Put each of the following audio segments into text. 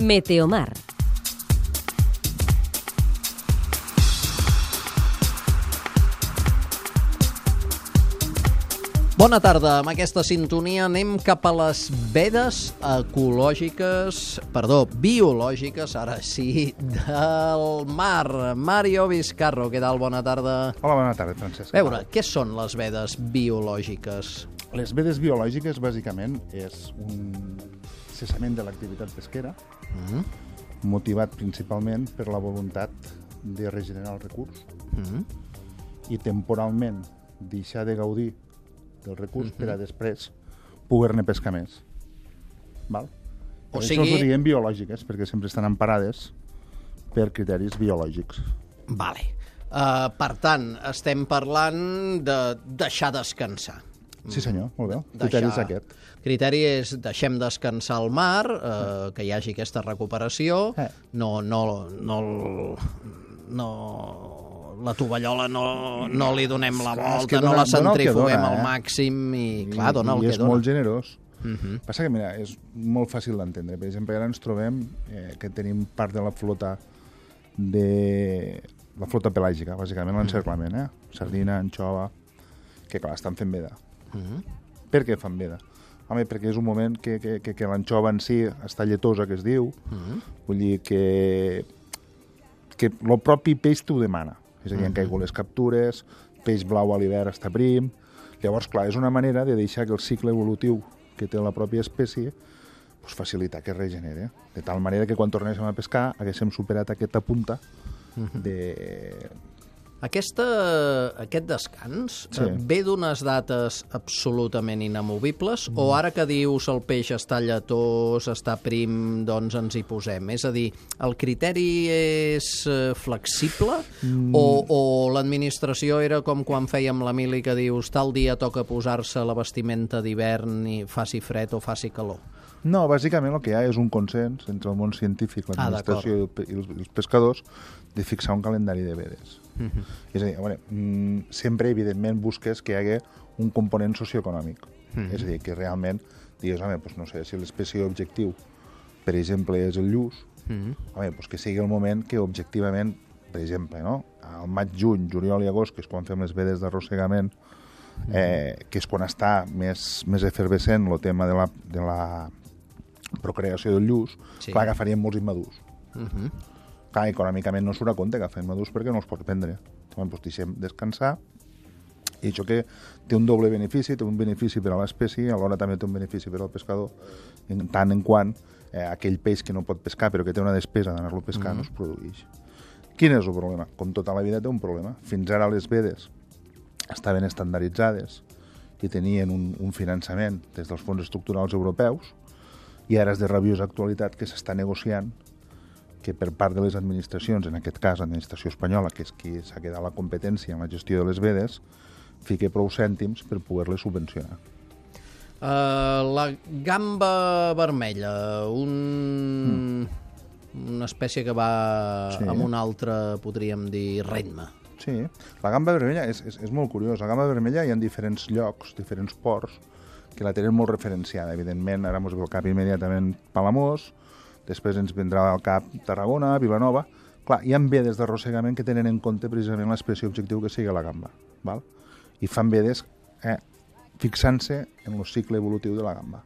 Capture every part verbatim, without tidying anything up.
Meteomar. Bona tarda. Amb aquesta sintonia anem cap a les vedes ecològiques, perdó, biològiques, ara sí, del mar. Mario Vizcarro, què tal? Bona tarda. Hola, bona tarda, Francesc. A veure, què són les vedes biològiques? Les vedes biològiques, bàsicament, és un cessament de l'activitat pesquera, Mm. motivat principalment per la voluntat de regenerar el recurs Mm. i temporalment deixar de gaudir del recurs mm -hmm. per a després poder-ne pescar més. Val? O Per sigui- Això ho diem biològiques, perquè sempre estan emparades per criteris biològics. Vale. Uh, per tant, estem parlant de deixar descansar. Sí, senyor, molt bé. El Deixar- criteri és aquest. Criteri és deixem descansar el mar, eh, que hi hagi aquesta recuperació, Eh. no, no, no, no, la tovallola no, no li donem la Clar, és volta, que no dona- la dona el que centrifuguem dona, al eh? màxim i, clar, dona el I que és dona. molt generós. Mhm. Passa que, mira, és molt fàcil d'entendre. Per exemple, ara ens trobem eh, que tenim part de la flota de la flota pelàgica, bàsicament l'encerclament, eh? Sardina, anxova, que, clar, estan fent veda. Mhm. Per què fan veda? Home, perquè és un moment que, que, que, que l'anxova en si està lletosa, que es diu, Mhm. vull dir que que el propi peix t'ho demana. És a dir, han caigut les captures, peix blau a l'hivern està prim. Llavors, clar, és una manera de deixar que el cicle evolutiu que té la pròpia espècie pues, facilitar que es regenere. De tal manera que quan tornéssim a pescar haguéssim superat aquesta punta de... Aquesta, aquest descans Sí. eh, ve d'unes dates absolutament inamovibles mm. o ara que dius el peix està lletós, està prim, doncs ens hi posem? És a dir, el criteri és eh, flexible mm. o, o l'administració era com quan fèiem la mili que dius tal dia toca posar-se la vestimenta d'hivern i faci fred o faci calor? No, bàsicament el que hi ha és un consens entre el món científic, l'administració ah, i, el, i els, els pescadors de fixar un calendari de vedes. Uh -huh. És a dir, bueno, mm, sempre, evidentment, busques que hi hagi un component socioeconòmic. Uh -huh. És a dir, que realment digues, home, doncs no sé, si l'espècie objectiu, per exemple, és el lluç, uh -huh. home, doncs que sigui el moment que objectivament, per exemple, no? al maig, juny, juliol i agost, que és quan fem les vedes d'arrossegament, eh, que és quan està més, més efervescent el tema de la, de la procreació del lluç, Sí. clar, agafaríem molts immadurs. Uh -huh. Clar, econòmicament no surt a compte agafar immadurs perquè no els pot prendre. Llavors, doncs, deixem descansar i això que té un doble benefici, té un benefici per a l'espècie i alhora també té un benefici per al pescador, en tant en quant eh, aquell peix que no pot pescar però que té una despesa d'anar-lo a pescar mm. no es produeix. Quin és el problema? Com tota la vida té un problema. Fins ara les vedes estaven estandarditzades i tenien un, un finançament des dels fons estructurals europeus i ara és de rabiosa actualitat que s'està negociant que per part de les administracions, en aquest cas l'administració espanyola, que és qui s'ha quedat la competència en la gestió de les vedes, fique prou cèntims per poder-les subvencionar. Uh, la gamba vermella, un... mm. una espècie que va Sí. amb un altre, podríem dir, ritme. Sí, la gamba vermella és, és, és molt curiós. La gamba vermella hi ha diferents llocs, diferents ports, que la tenen molt referenciada. Evidentment, ara ens ve al cap immediatament Palamós, després ens vindrà al cap Tarragona, Vilanova. Clar, hi ha vedes d'arrossegament que tenen en compte precisament l'espècie objectiu que sigui la gamba. Val? I fan vedes eh, fixant-se en el cicle evolutiu de la gamba.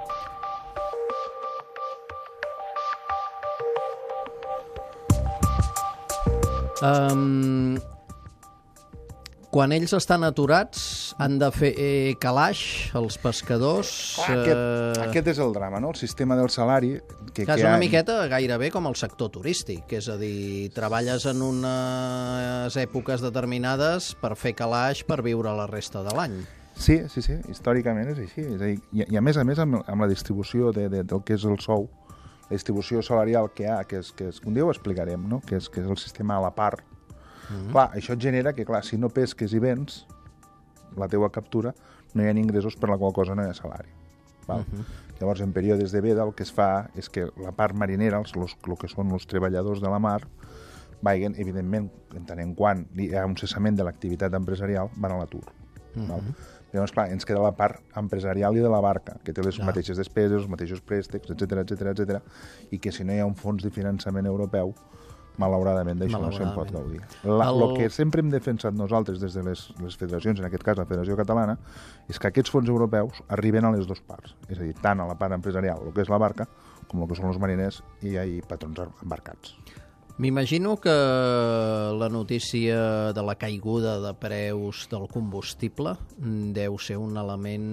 Um, quan ells estan aturats, han de fer eh, calaix, els pescadors... Clar, aquest, aquest és el drama, no? El sistema del salari... Que, Que és que una ha... miqueta gairebé com el sector turístic, és a dir, treballes en unes èpoques determinades per fer calaix per viure la resta de l'any. Sí, sí, sí, històricament és així. És a dir, i, I a més a més amb, amb la distribució de, de, del que és el sou, la distribució salarial que hi ha, que és, que és, un dia ho explicarem, no? que, és, que és el sistema a la part. Mm-hmm. Clar, això et genera que, clar, si no pesques i vens la teua captura, no hi ha ingressos per la qual cosa no hi ha salari. Val? Mm-hmm. Llavors, en períodes de veda, el que es fa és que la part marinera, els, los, el que són els treballadors de la mar, vagin, evidentment, en tant en quant hi ha un cessament de l'activitat empresarial, van a l'atur. Mm-hmm. Val? Llavors, clar, ens queda la part empresarial i de la barca, que té les Clar. mateixes despeses, els mateixos préstecs, etcètera, etcètera, etcètera, i que si no hi ha un fons de finançament europeu, malauradament d'això no se'n pot gaudir. La, el... El que sempre hem defensat nosaltres des de les, les federacions, en aquest cas la Federació Catalana, és que aquests fons europeus arriben a les dues parts, és a dir, tant a la part empresarial, el que és la barca, com el que són els mariners i hi ha patrons embarcats. M'imagino que la notícia de la caiguda de preus del combustible deu ser un element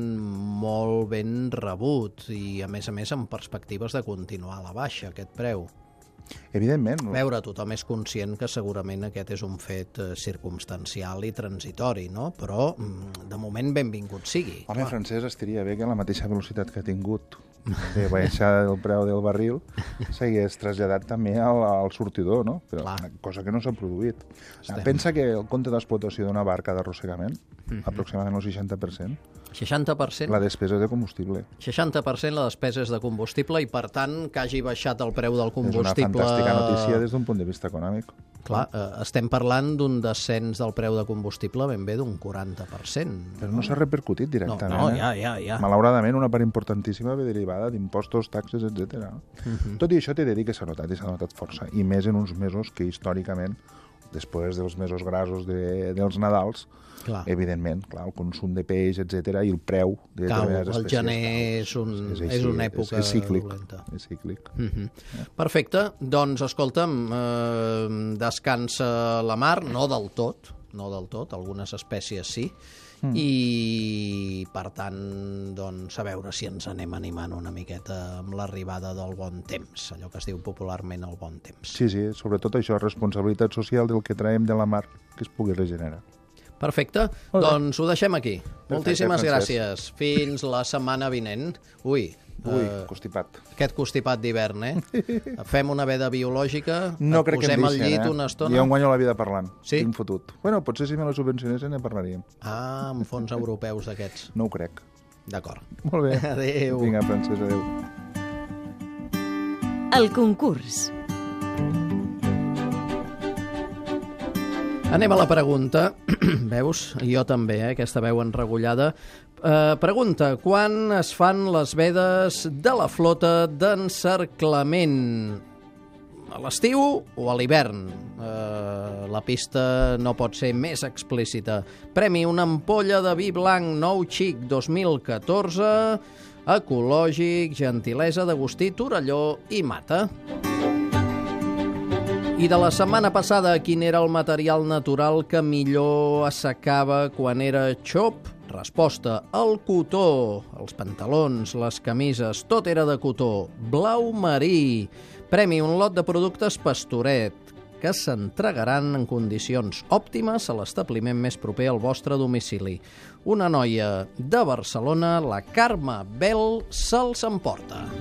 molt ben rebut i, a més a més, amb perspectives de continuar a la baixa, aquest preu. Evidentment. A veure, tothom és conscient que segurament aquest és un fet circumstancial i transitori, no? Però, de moment, benvingut sigui. Home, clar. Francesc, estaria bé que la mateixa velocitat que ha tingut de baixar el preu del barril s'hagués traslladat també al, al sortidor, no? Però, clar. Cosa que no s'ha produït. Estem. Pensa que el compte d'explotació d'una barca d'arrossegament, mm-hmm. aproximadament el seixanta per cent, seixanta per cent? La despesa de combustible. seixanta per cent la despesa és de combustible i, per tant, que hagi baixat el preu del combustible... És una fantàstica notícia des d'un punt de vista econòmic. Clar, eh, estem parlant d'un descens del preu de combustible ben bé d'un quaranta per cent. Però no s'ha repercutit directament. No, no, ja, ja, ja. Malauradament, una part importantíssima ve derivada d'impostos, taxes, etcètera. Uh-huh. Tot i això t'he de dir que s'ha notat, i s'ha notat força, i més en uns mesos que històricament, després dels mesos grasos de, dels Nadals, clar. Evidentment, clar, el consum de peix, etcètera, i el preu de determinades espècies. El gener és, un, és, així, és una època és, és cíclic, dolenta. És cíclic. Uh-huh. Yeah. Perfecte. Doncs, escolta'm, eh, descansa la mar, no del tot, no del tot, algunes espècies sí, mm. i, per tant, doncs, a veure si ens anem animant una miqueta amb l'arribada del bon temps, allò que es diu popularment el bon temps. Sí, sí, sobretot això, responsabilitat social del que traiem de la mar, que es pugui regenerar. Perfecte, doncs ho deixem aquí. Perfecte, Moltíssimes Francesc. Gràcies. Fins la setmana vinent. Ui, Ui, uh, constipat. Aquest constipat d'hivern, eh? Fem una veda biològica, no crec posem que em al deixen, llit eh? una estona... Jo em guanyo la vida parlant. Sí? Tinc fotut. Bueno, potser si me la subvencionessin ne parlaríem. Ah, amb fons europeus d'aquests. No ho crec. D'acord. Molt bé. Adéu. Vinga, Francesc, adéu. El concurs. Anem a la pregunta. Veus? Jo també, eh? Aquesta veu enregullada. Uh, pregunta, quan es fan les vedes de la flota d'encerclament? A l'estiu o a l'hivern? Uh, la pista no pot ser més explícita. Premi una ampolla de vi blanc Nou Xic dos mil catorze, ecològic, gentilesa d'Agustí Torelló i Mata. I de la setmana passada, quin era el material natural que millor assecava quan era xop? Resposta, el cotó. Els pantalons, les camises, tot era de cotó. Blau marí. Premi, un lot de productes Pastoret, que s'entregaran en condicions òptimes a l'establiment més proper al vostre domicili. Una noia de Barcelona, la Carme Bel, se'ls emporta.